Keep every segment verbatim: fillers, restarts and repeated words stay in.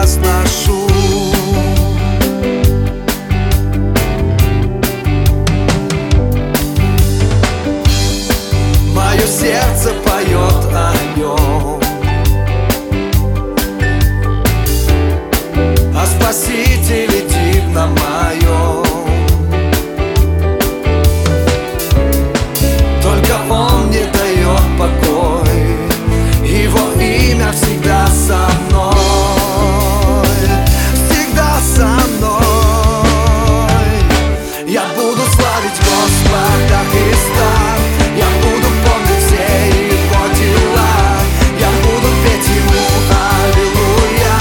превозношу. Мое сердце поет о нем, о Спасителе дивном моем. Только Он мне дает покой, Его имя всегда со мной, всегда со мной. Я буду славить Господа Христа, я буду помнить все Его дела, я буду петь Ему аллилуйя,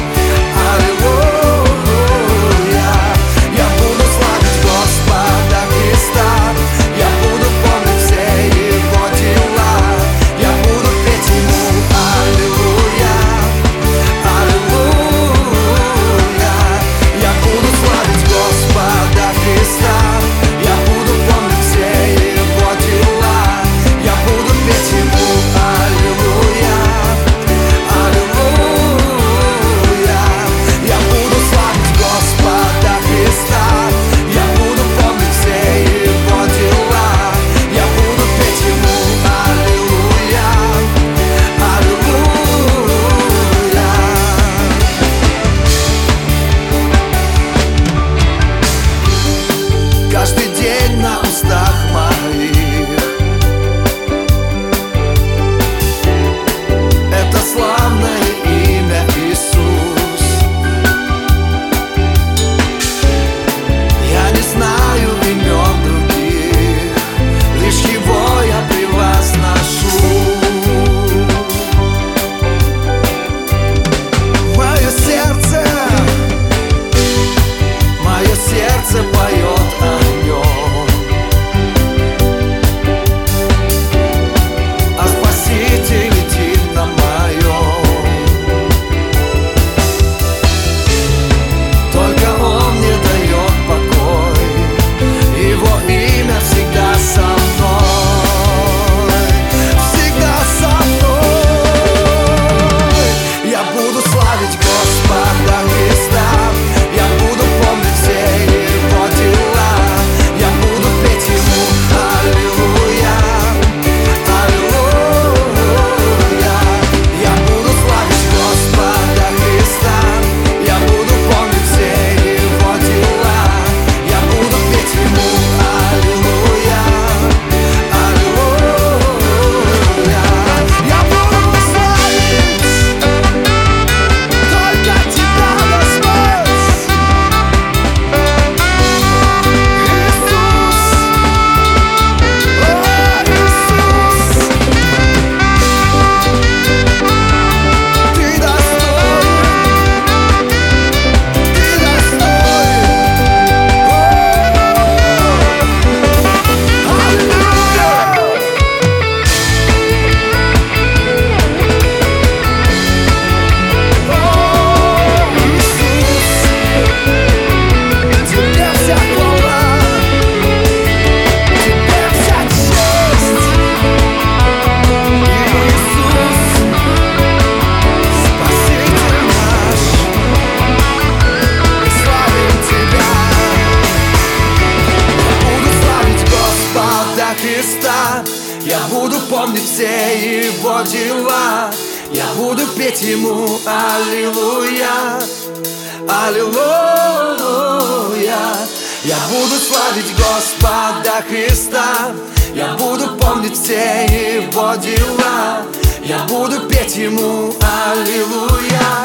аллилуйя. Я буду славить Господа Христа, я буду помнить все Его дела, я буду петь Ему аллилуйя, аллилуйя. Я буду славить Господа Христа, я буду помнить все Его дела, я буду петь Ему аллилуйя, аллилуйя. Я буду славить Господа Христа, я буду помнить все Его дела, я буду петь Ему аллилуйя, аллилуйя. Каждый день на устах моих это славное имя Иисус. Я не знаю имен других, лишь Его я превозношу. Мое сердце, мое сердце поет о нем, о Спасителе дивном моем. Только Он мне дает покой, Его имя всегда со мной, всегда со мной. Я буду славить Господа Христа, я буду помнить все Его дела, я буду петь Ему аллилуйя, аллилуйя. Я буду славить Господа Христа, я буду помнить все Его дела, я буду петь Ему аллилуйя, аллилуйя. Я буду славить только Тебя, Господь, Христа, я буду помнить все Его дела, я буду петь Ему аллилуйя, аллилуйя. Я буду славить Господа Христа, я буду помнить все Его дела, я буду петь Ему аллилуйя.